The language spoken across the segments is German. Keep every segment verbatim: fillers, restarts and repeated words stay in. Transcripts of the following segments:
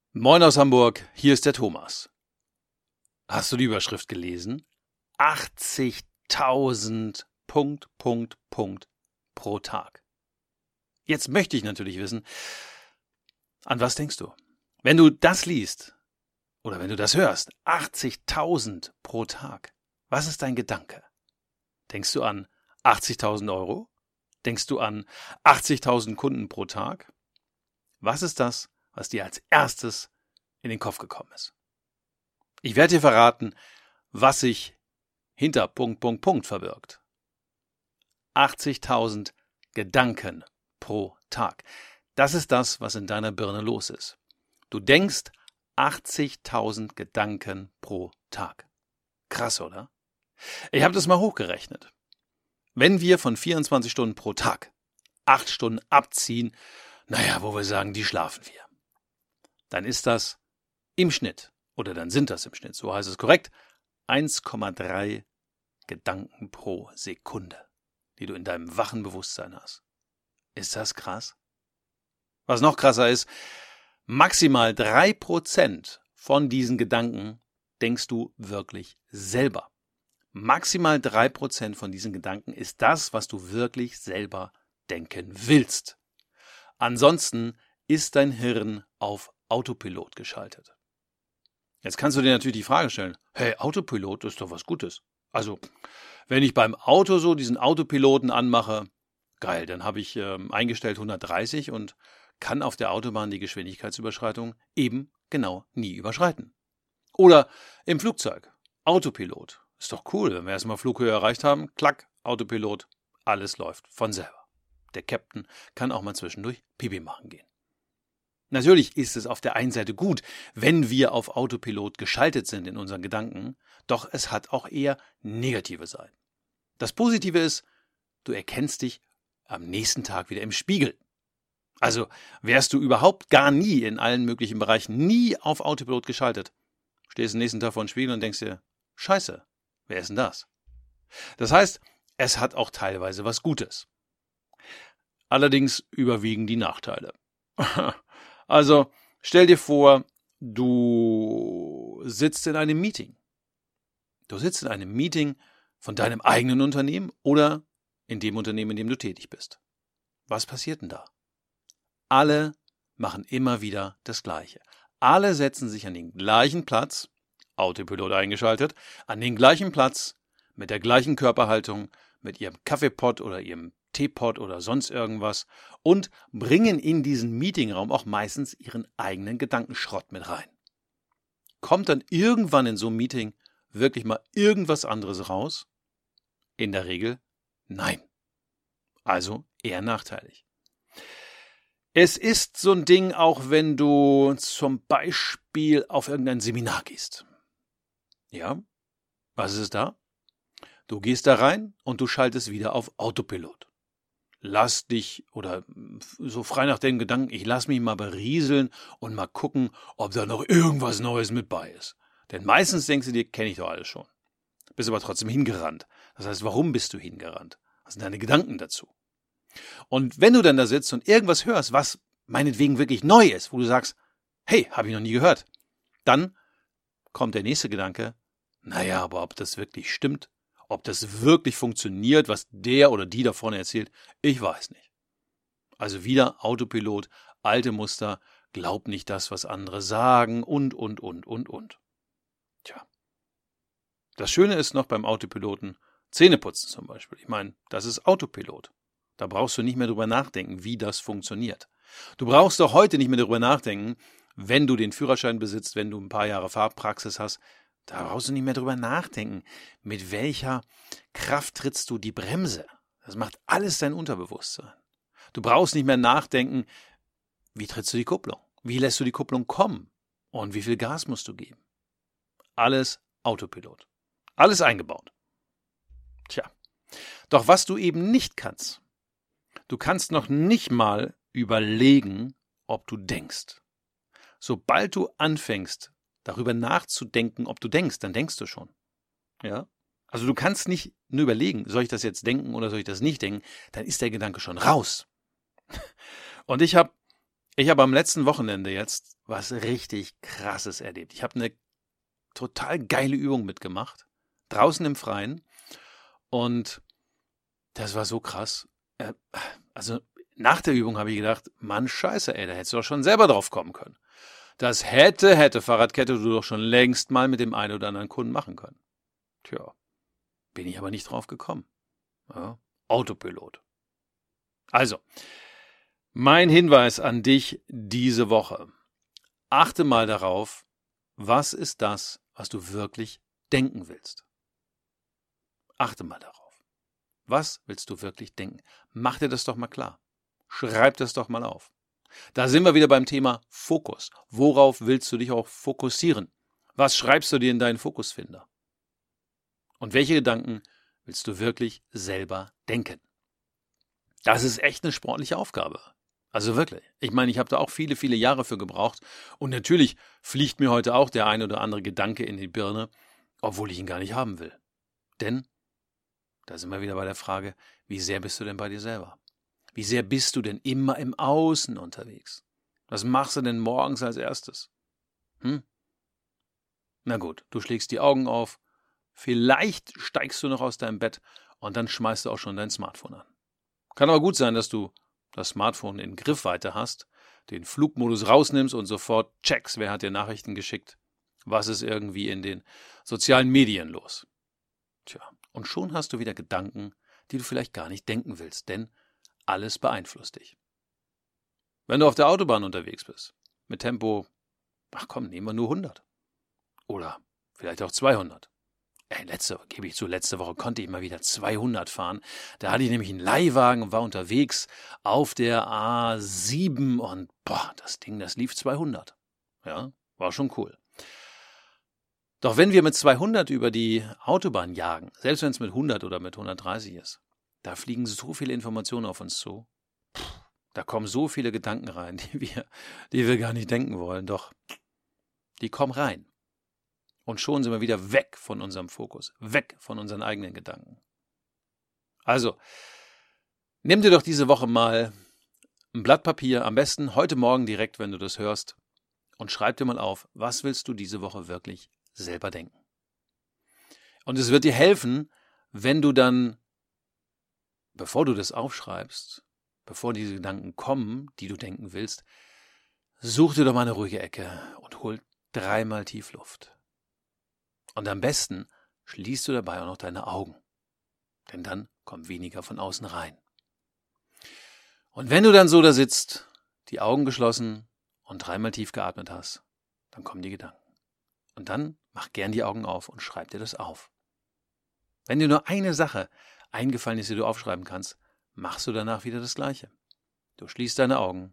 Moin aus Hamburg, hier ist der Thomas. Hast du die Überschrift gelesen? achtzigtausend Punkt, Punkt, Punkt pro Tag. Jetzt möchte ich natürlich wissen, an was denkst du? Wenn du das liest oder wenn du das hörst, achtzigtausend pro Tag, was ist dein Gedanke? Denkst du an achtzigtausend Euro? Denkst du an achtzigtausend Kunden pro Tag? Was ist das, was dir als erstes in den Kopf gekommen ist? Ich werde dir verraten, was sich hinter Punkt, Punkt, Punkt verbirgt. achtzigtausend Gedanken pro Tag. Das ist das, was in deiner Birne los ist. Du denkst achtzigtausend Gedanken pro Tag. Krass, oder? Ich habe das mal hochgerechnet. Wenn wir von vierundzwanzig Stunden pro Tag acht Stunden abziehen, naja, wo wir sagen, die schlafen wir, dann ist das im Schnitt, oder dann sind das im Schnitt, so heißt es korrekt, eins Komma drei Gedanken pro Sekunde, die du in deinem wachen Bewusstsein hast. Ist das krass? Was noch krasser ist, maximal drei Prozent von diesen Gedanken denkst du wirklich selber. Maximal drei Prozent von diesen Gedanken ist das, was du wirklich selber denken willst. Ansonsten ist dein Hirn auf Autopilot geschaltet. Jetzt kannst du dir natürlich die Frage stellen, hey, Autopilot ist doch was Gutes. Also, wenn ich beim Auto so diesen Autopiloten anmache, geil, dann habe ich ähm, eingestellt hundertdreißig und kann auf der Autobahn die Geschwindigkeitsüberschreitung eben genau nie überschreiten. Oder im Flugzeug, Autopilot. Ist doch cool, wenn wir erstmal Flughöhe erreicht haben, klack, Autopilot, alles läuft von selber. Der Captain kann auch mal zwischendurch Pipi machen gehen. Natürlich ist es auf der einen Seite gut, wenn wir auf Autopilot geschaltet sind in unseren Gedanken, doch es hat auch eher negative Seiten. Das Positive ist, du erkennst dich am nächsten Tag wieder im Spiegel. Also wärst du überhaupt gar nie in allen möglichen Bereichen nie auf Autopilot geschaltet, stehst am nächsten Tag vor dem Spiegel und denkst dir, Scheiße, wer ist denn das? Das heißt, es hat auch teilweise was Gutes. Allerdings überwiegen die Nachteile. Also stell dir vor, du sitzt in einem Meeting. Du sitzt in einem Meeting von deinem eigenen Unternehmen oder in dem Unternehmen, in dem du tätig bist. Was passiert denn da? Alle machen immer wieder das Gleiche. Alle setzen sich an den gleichen Platz, Autopilot eingeschaltet, an den gleichen Platz, mit der gleichen Körperhaltung, mit ihrem Kaffeepott oder ihrem Teepot oder sonst irgendwas und bringen in diesen Meetingraum auch meistens ihren eigenen Gedankenschrott mit rein. Kommt dann irgendwann in so einem Meeting wirklich mal irgendwas anderes raus? In der Regel nein. Also eher nachteilig. Es ist so ein Ding, auch wenn du zum Beispiel auf irgendein Seminar gehst. Ja, was ist es da? Du gehst da rein und du schaltest wieder auf Autopilot. Lass dich, oder so frei nach dem Gedanken, ich lass mich mal berieseln und mal gucken, ob da noch irgendwas Neues mit bei ist. Denn meistens denkst du dir, kenne ich doch alles schon. Bist aber trotzdem hingerannt. Das heißt, warum bist du hingerannt? Was sind deine Gedanken dazu? Und wenn du dann da sitzt und irgendwas hörst, was meinetwegen wirklich neu ist, wo du sagst, hey, habe ich noch nie gehört, dann kommt der nächste Gedanke, naja, aber ob das wirklich stimmt, ob das wirklich funktioniert, was der oder die da vorne erzählt, ich weiß nicht. Also wieder Autopilot, alte Muster, glaub nicht das, was andere sagen und, und, und, und, und. Tja. Das Schöne ist noch beim Autopiloten, Zähneputzen zum Beispiel. Ich meine, das ist Autopilot. Da brauchst du nicht mehr drüber nachdenken, wie das funktioniert. Du brauchst doch heute nicht mehr darüber nachdenken, wenn du den Führerschein besitzt, wenn du ein paar Jahre Fahrpraxis hast, da brauchst du nicht mehr drüber nachdenken, mit welcher Kraft trittst du die Bremse. Das macht alles dein Unterbewusstsein. Du brauchst nicht mehr nachdenken, wie trittst du die Kupplung, wie lässt du die Kupplung kommen und wie viel Gas musst du geben. Alles Autopilot. Alles eingebaut. Tja, doch was du eben nicht kannst, du kannst noch nicht mal überlegen, ob du denkst. Sobald du anfängst, darüber nachzudenken, ob du denkst, dann denkst du schon. Ja? Also du kannst nicht nur überlegen, soll ich das jetzt denken oder soll ich das nicht denken, dann ist der Gedanke schon raus. Und ich habe Ich habe am letzten Wochenende jetzt was richtig Krasses erlebt. Ich habe eine total geile Übung mitgemacht, draußen im Freien. Und das war so krass. Äh, Also nach der Übung habe ich gedacht, Mann, scheiße, ey, da hättest du doch schon selber drauf kommen können. Das hätte, hätte Fahrradkette du doch schon längst mal mit dem einen oder anderen Kunden machen können. Tja, bin ich aber nicht drauf gekommen. Ja, Autopilot. Also, mein Hinweis an dich diese Woche. Achte mal darauf, was ist das, was du wirklich denken willst. Achte mal darauf. Was willst du wirklich denken? Mach dir das doch mal klar. Schreib das doch mal auf. Da sind wir wieder beim Thema Fokus. Worauf willst du dich auch fokussieren? Was schreibst du dir in deinen Fokusfinder? Und welche Gedanken willst du wirklich selber denken? Das ist echt eine sportliche Aufgabe. Also wirklich. Ich meine, ich habe da auch viele, viele Jahre für gebraucht. Und natürlich fliegt mir heute auch der ein oder andere Gedanke in die Birne, obwohl ich ihn gar nicht haben will. Denn, da sind wir wieder bei der Frage, wie sehr bist du denn bei dir selber? Wie sehr bist du denn immer im Außen unterwegs? Was machst du denn morgens als erstes? Hm? Na gut, du schlägst die Augen auf, vielleicht steigst du noch aus deinem Bett und dann schmeißt du auch schon dein Smartphone an. Kann aber gut sein, dass du das Smartphone in Griffweite hast, den Flugmodus rausnimmst und sofort checkst, wer hat dir Nachrichten geschickt, was ist irgendwie in den sozialen Medien los. Tja, und schon hast du wieder Gedanken, die du vielleicht gar nicht denken willst, denn alles beeinflusst dich. Wenn du auf der Autobahn unterwegs bist, mit Tempo, ach komm, nehmen wir nur hundert. Oder vielleicht auch zweihundert. Ey, letzte, gebe ich zu, letzte Woche konnte ich mal wieder zweihundert fahren. Da hatte ich nämlich einen Leihwagen und war unterwegs auf der A sieben und boah, das Ding, das lief zweihundert. Ja, war schon cool. Doch wenn wir mit zweihundert über die Autobahn jagen, selbst wenn es mit hundert oder mit hundertdreißig ist, da fliegen so viele Informationen auf uns zu. Puh, da kommen so viele Gedanken rein, die wir, die wir gar nicht denken wollen. Doch die kommen rein. Und schon sind wir wieder weg von unserem Fokus, weg von unseren eigenen Gedanken. Also, nimm dir doch diese Woche mal ein Blatt Papier, am besten heute Morgen direkt, wenn du das hörst, und schreib dir mal auf, was willst du diese Woche wirklich selber denken. Und es wird dir helfen, wenn du dann, bevor du das aufschreibst, bevor diese Gedanken kommen, die du denken willst, such dir doch mal eine ruhige Ecke und hol dreimal tief Luft. Und am besten schließt du dabei auch noch deine Augen, denn dann kommt weniger von außen rein. Und wenn du dann so da sitzt, die Augen geschlossen und dreimal tief geatmet hast, dann kommen die Gedanken. Und dann mach gern die Augen auf und schreib dir das auf. Wenn dir nur eine Sache eingefallen ist, die du aufschreiben kannst, machst du danach wieder das Gleiche. Du schließt deine Augen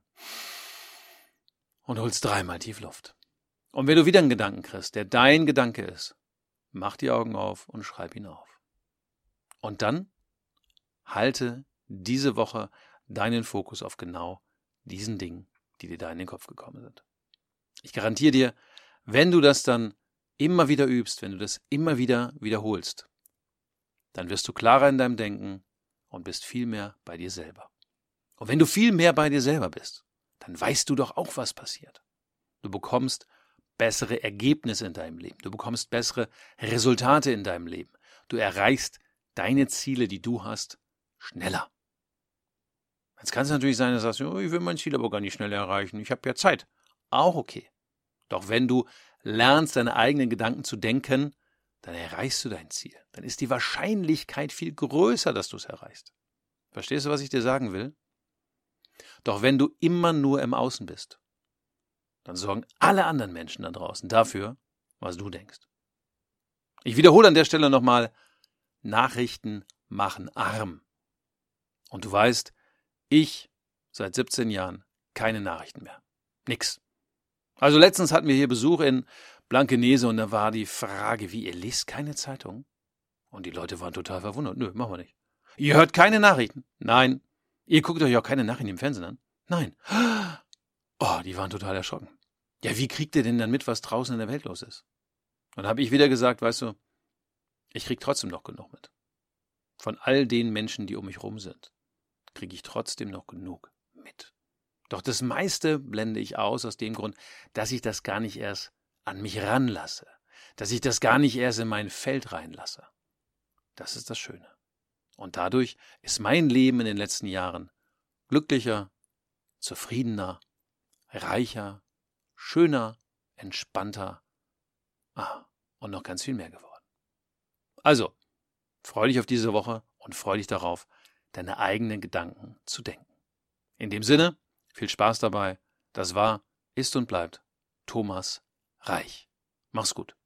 und holst dreimal tief Luft. Und wenn du wieder einen Gedanken kriegst, der dein Gedanke ist, mach die Augen auf und schreib ihn auf. Und dann halte diese Woche deinen Fokus auf genau diesen Dingen, die dir da in den Kopf gekommen sind. Ich garantiere dir, wenn du das dann immer wieder übst, wenn du das immer wieder wiederholst, dann wirst du klarer in deinem Denken und bist viel mehr bei dir selber. Und wenn du viel mehr bei dir selber bist, dann weißt du doch auch, was passiert. Du bekommst bessere Ergebnisse in deinem Leben. Du bekommst bessere Resultate in deinem Leben. Du erreichst deine Ziele, die du hast, schneller. Jetzt kann es natürlich sein, dass du sagst, oh, ich will mein Ziel aber gar nicht schnell erreichen. Ich habe ja Zeit. Auch okay. Doch wenn du lernst, deine eigenen Gedanken zu denken, dann erreichst du dein Ziel. Dann ist die Wahrscheinlichkeit viel größer, dass du es erreichst. Verstehst du, was ich dir sagen will? Doch wenn du immer nur im Außen bist, dann sorgen alle anderen Menschen da draußen dafür, was du denkst. Ich wiederhole an der Stelle nochmal, Nachrichten machen arm. Und du weißt, ich seit siebzehn Jahren keine Nachrichten mehr. Nix. Also letztens hatten wir hier Besuch in Blankenese und da war die Frage, wie, ihr lest keine Zeitung? Und die Leute waren total verwundert. Nö, machen wir nicht. Ihr hört keine Nachrichten? Nein. Ihr guckt euch auch keine Nachrichten im Fernsehen an? Nein. Oh, die waren total erschrocken. Ja, wie kriegt ihr denn dann mit, was draußen in der Welt los ist? Und dann habe ich wieder gesagt, weißt du, ich krieg trotzdem noch genug mit. Von all den Menschen, die um mich rum sind, kriege ich trotzdem noch genug mit. Doch das meiste blende ich aus, aus dem Grund, dass ich das gar nicht erst an mich ranlasse, dass ich das gar nicht erst in mein Feld reinlasse. Das ist das Schöne. Und dadurch ist mein Leben in den letzten Jahren glücklicher, zufriedener, reicher, schöner, entspannter ah, und noch ganz viel mehr geworden. Also, freu dich auf diese Woche und freu dich darauf, deine eigenen Gedanken zu denken. In dem Sinne, viel Spaß dabei. Das war, ist und bleibt Thomas Reich. Mach's gut.